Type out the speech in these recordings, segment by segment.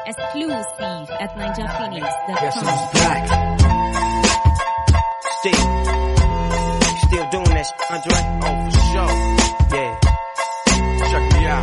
Exclusive at NinjaPhoenix.com. Guess who's back? Still doing that shit, Andre? Oh, for sure. Yeah. Check me out.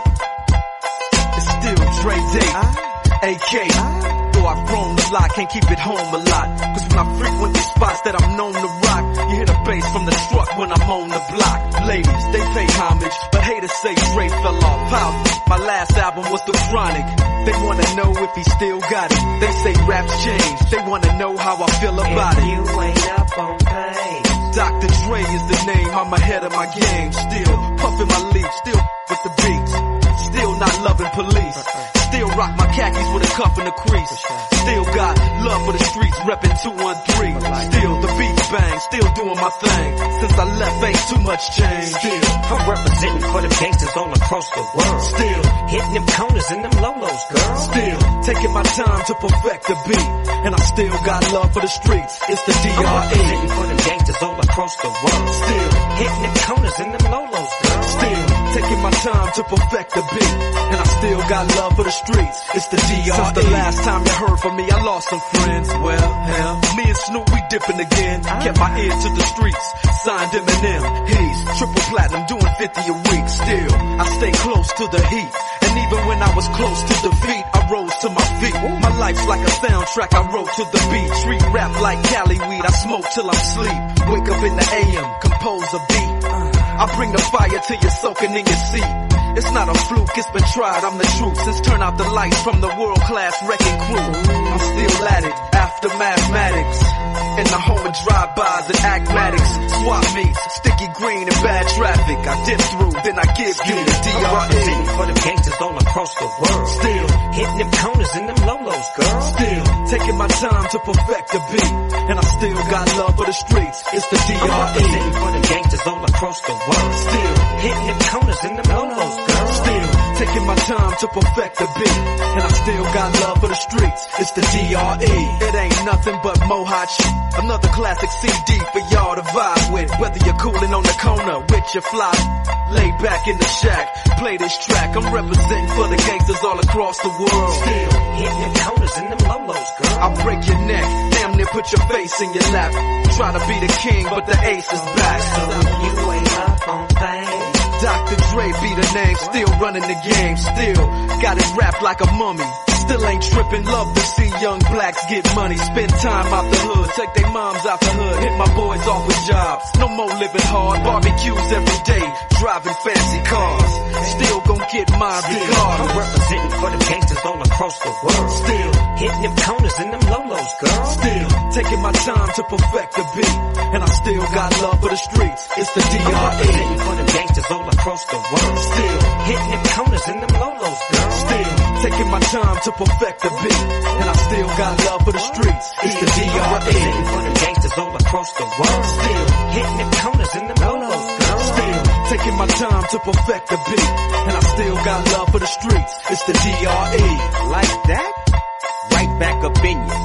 It's still Dre Day, AK. Though I've grown a lot, can't keep it home a lot. Cause when I frequent the spots that I'm known to rock, you hear the bass from the truck when I'm on the block. Ladies, they pay homage, but haters say Dre fell off. How? My last album was The Chronic. They wanna know if he still got it. They say raps change. They wanna know how I feel about it. You ain't up on things. Dr. Dre is the name, I'm ahead of my game. Still puffin' my leaf, still with the beats. Still not loving police. Still rock my khakis with a cuff and a crease. Still got love for the streets, reppin' 213. Still the beats bang, still doing my thing. Since I left, ain't too much change. Still, I'm representing for the gangsters all across the world. Still, hitting them corners and them lolos, girl. Still, taking my time to perfect the beat. And I still got love for the streets. It's the DRE. I'm representing for the gangsters all across the world. Still, hitting them corners and them lolos, girl. Still, taking my time to perfect the beat. And I still got love for the streets. It's the DRE. Since the last time you heard from me, I lost some friends. Well, hell, me and Snoop, we dipping again. Kept my ear to the streets. Signed Eminem. He's triple platinum, doing 50 a week. Still, I stay close to the heat. And even when I was close to defeat, I rose to my feet. My life's like a soundtrack, I wrote to the beat. Street rap like Cali weed, I smoke till I'm sleep. Wake up in the AM, compose a beat. I bring the fire till you're soaking in your seat. It's not a fluke, it's been tried, I'm the truth. Since turn out the lights from the world-class wrecking crew, I'm still at it, after mathematics. In the home of drive-bys and acmatics. Swap meets, sticky green and bad traffic. I dip through, then I give you the DRE. I'm representing for the gangsters all across the world. Still, hitting them corners and them lolos, girl. Still, taking my time to perfect the beat. And I still got love for the streets. It's the DRE. I'm representing for the gangsters all across the world. Still, hitting them corners and them lolos, girl. Still, taking my time to perfect the beat. And I still got love for the streets. It's the DRE. It ain't nothing but mohawk shit. Another classic CD for y'all to vibe with. Whether you're coolin' on the corner with your fly, lay back in the shack, play this track. I'm representing for the gangsters all across the world. Still, hitting them corners and them lolos, girl. I'll break your neck, damn near put your face in your lap. Try to be the king, but the ace is back. So you ain't up on things. Dr. Dre be the name, still running the game, still got it wrapped like a mummy. Still ain't tripping, love to see young blacks get money. Spend time out the hood, take their moms out the hood. Hit my boys off with jobs, no more living hard. Barbecues every day, driving fancy cars. Still gon' get mine regardless. I'm representing for the gangsters all across the world. Still, hitting them corners and them lolos, girl. Still, taking my time to perfect the beat. And I still got love for the streets. It's the DRE. I'm representing for the gangsters all across the world. Still, hitting them corners and them lolos, girl. Still, taking my time to perfect the beat. And I still got love for the streets. It's the DRE. I'm representing for the gangsters all across the world. Still, hitting them corners and them lolos, girl. Still, taking my time to perfect the beat. And I still got love for the streets. It's the DRE. Like that? Right back up in you.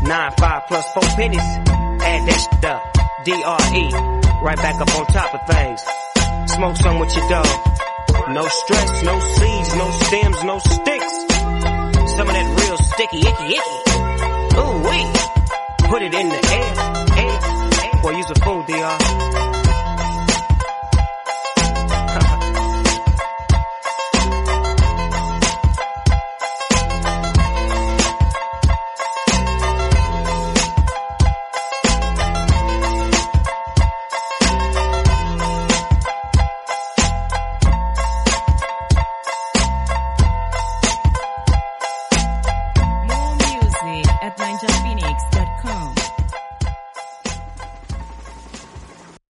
9-5 plus 4 pennies. Add that shit up. DRE. Right back up on top of things. Smoke some with your dog. No stress, no seeds, no stems, no sticks. Some of that real sticky, icky. Ooh wee. Put it in the air. Boy, you's a fool, DR.